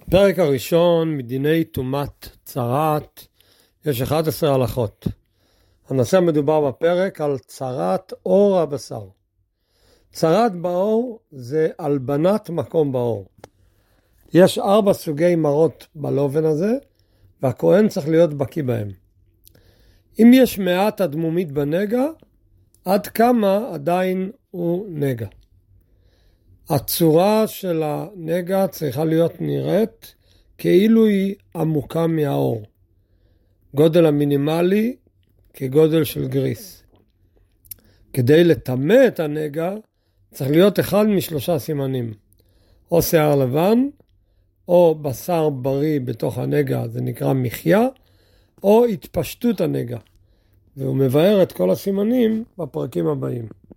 פרק הראשון מדיני טומאת צרעת, יש 11 הלכות. הנושא מדובר בפרק על צרעת עור הבשר. צרעת בעור זה הלבנת מקום בעור. יש 4 סוגי מרות בלובן הזה, והכהן צריך להיות בקיא בהם. אם יש מעט אדמומית בנגע, עד כמה עדיין הוא נגע. הצורה של הנגע צריכה להיות נראית כאילו היא עמוקה מהאור. גודל המינימלי כגודל של גריס. כדי לטמא את הנגע צריך להיות אחד מ3 סימנים. או שיער לבן, או בשר בריא בתוך הנגע, זה נקרא מחיה, או התפשטות הנגע. והוא מבאר את כל הסימנים בפרקים הבאים.